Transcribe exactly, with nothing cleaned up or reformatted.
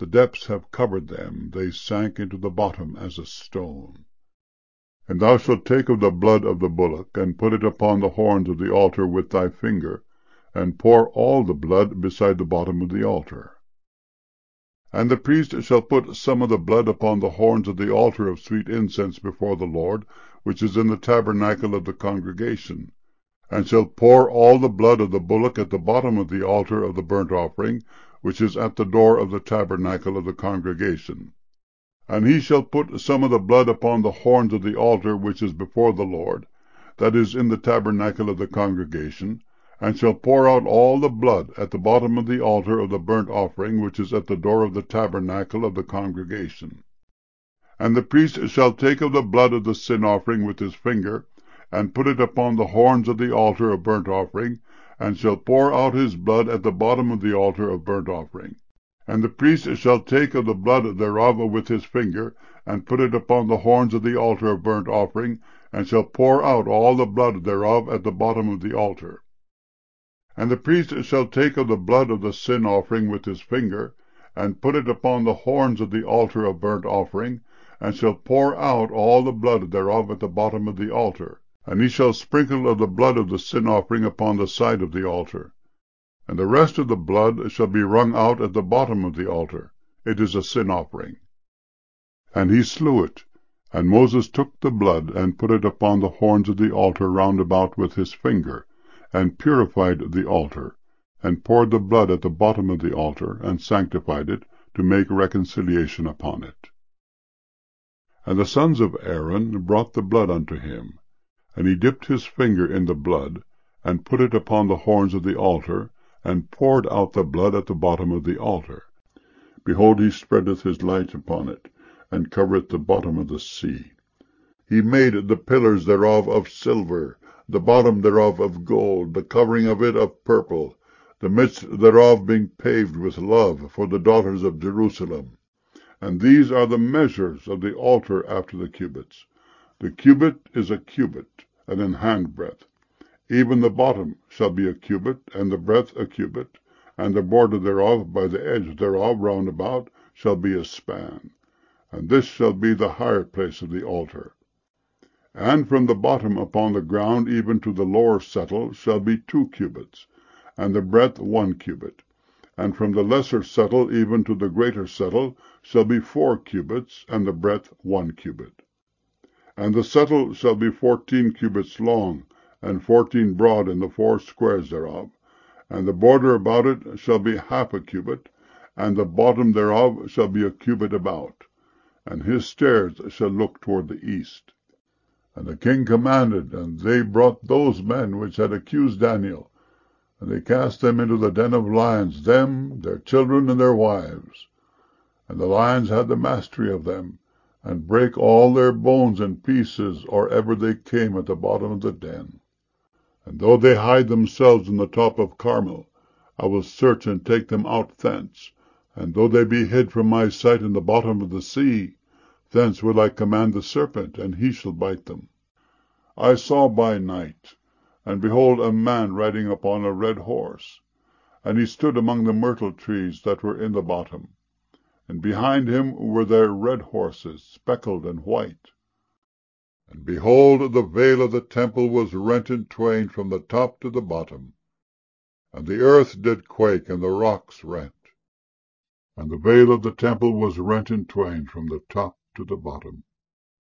the depths have covered them, they sank into the bottom as a stone. And thou shalt take of the blood of the bullock, and put it upon the horns of the altar with thy finger, and pour all the blood beside the bottom of the altar. And the priest shall put some of the blood upon the horns of the altar of sweet incense before the Lord, which is in the tabernacle of the congregation, and shall pour all the blood of the bullock at the bottom of the altar of the burnt offering, which is at the door of the tabernacle of the congregation. And he shall put some of the blood upon the horns of the altar which is before the Lord, that is in the tabernacle of the congregation, and shall pour out all the blood at the bottom of the altar of the burnt offering which is at the door of the tabernacle of the congregation. And the priest shall take of the blood of the sin offering with his finger, and put it upon the horns of the altar of burnt offering, and shall pour out his blood at the bottom of the altar of burnt offering. And the priest shall take of the blood thereof with his finger, and put it upon the horns of the altar of burnt offering, and shall pour out all the blood thereof at the bottom of the altar. And the priest shall take of the blood of the sin offering with his finger, and put it upon the horns of the altar of burnt offering, and shall pour out all the blood thereof at the bottom of the altar. And he shall sprinkle of the blood of the sin offering upon the side of the altar. And the rest of the blood shall be wrung out at the bottom of the altar. It is a sin offering. And he slew it. And Moses took the blood, and put it upon the horns of the altar round about with his finger, and purified the altar, and poured the blood at the bottom of the altar, and sanctified it, to make reconciliation upon it. And the sons of Aaron brought the blood unto him, and he dipped his finger in the blood, and put it upon the horns of the altar, and poured out the blood at the bottom of the altar. Behold, he spreadeth his light upon it, and covereth the bottom of the sea. He made the pillars thereof of silver, the bottom thereof of gold, the covering of it of purple, the midst thereof being paved with love for the daughters of Jerusalem. And these are the measures of the altar after the cubits. The cubit is a cubit, and an handbreadth. Even the bottom shall be a cubit, and the breadth a cubit, and the border thereof by the edge thereof round about shall be a span. And this shall be the higher place of the altar. And from the bottom upon the ground even to the lower settle shall be two cubits, and the breadth one cubit. And from the lesser settle even to the greater settle shall be four cubits, and the breadth one cubit. And the settle shall be fourteen cubits long, and fourteen broad in the four squares thereof. And the border about it shall be half a cubit, and the bottom thereof shall be a cubit about. And his stairs shall look toward the east. And the king commanded, and they brought those men which had accused Daniel, and they cast them into the den of lions, them, their children, and their wives. And the lions had the mastery of them, and brake all their bones in pieces, or ever they came at the bottom of the den. And though they hide themselves in the top of Carmel, I will search and take them out thence. And though they be hid from my sight in the bottom of the sea, thence will I command the serpent, and he shall bite them. I saw by night, and behold a man riding upon a red horse, and he stood among the myrtle trees that were in the bottom. And behind him were there red horses, speckled and white. And behold, the veil of the temple was rent in twain from the top to the bottom. And the earth did quake, and the rocks rent. And the veil of the temple was rent in twain from the top to the bottom.